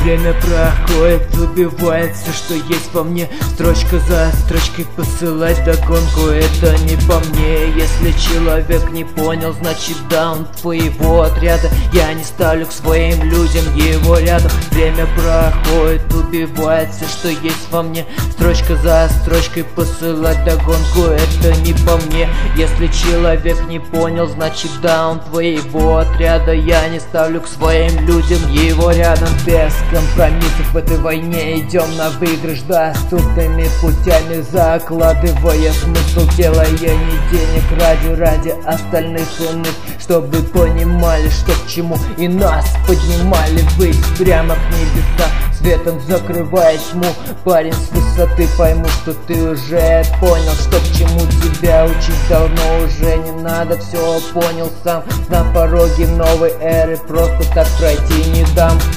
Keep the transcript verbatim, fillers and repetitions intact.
Время проходит, убивает все, что есть во мне. Строчка за строчкой посылать догонку, это не по мне. Если человек не понял, значит да, он твоего отряда. Я не ставлю к своим людям его рядом. Время проходит, убивает все, что есть во мне. Строчка за строчкой посылать догонку, это не по мне. Если человек не понял, значит да, он твоего отряда. Я не ставлю к своим людям его рядом. Без компромиссов в этой войне идем на выигрыш доступными путями, закладывая смысл, делая не денег ради, ради остальных иных, чтобы понимали, что к чему, и нас поднимали ввысь, прямо к небесам, светом закрывая тьму. Парень, с высоты пойму, что ты уже понял, что к чему тебя учить давно уже не надо. Все понял сам, на пороге новой эры просто так пройти не дам.